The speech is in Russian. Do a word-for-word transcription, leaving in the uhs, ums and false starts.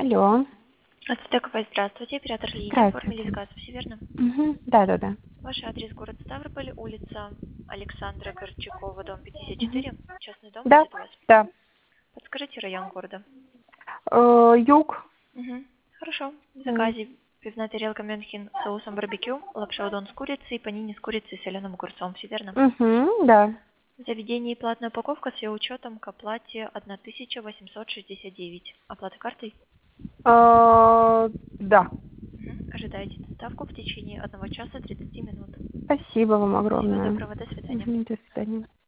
Алло. Ацтековая, здравствуйте. Оператор Лидия. Оформили Здравствуйте. заказ, все верно? Мгм. Да-да-да. Ваш адрес город Ставрополь, улица Александра Горчакова, дом пятьдесят Мгм. четыре. Частный дом Да, будет у вас. да. Подскажите район города. Э, юг. Угу. Хорошо. В М. заказе пивная тарелка Мюнхен с соусом барбекю, лапша удон с курицей, панини с курицей и соленым огурцом. Все верно? Мгм, да. В заведении платная упаковка с ее учетом к оплате тысяча восемьсот шестьдесят девять. Оплата картой? Э, да. Мгм. Ожидаете доставку в течение одного часа тридцати минут. Спасибо вам Всего огромное. доброго. До свидания. Мгм, до свидания.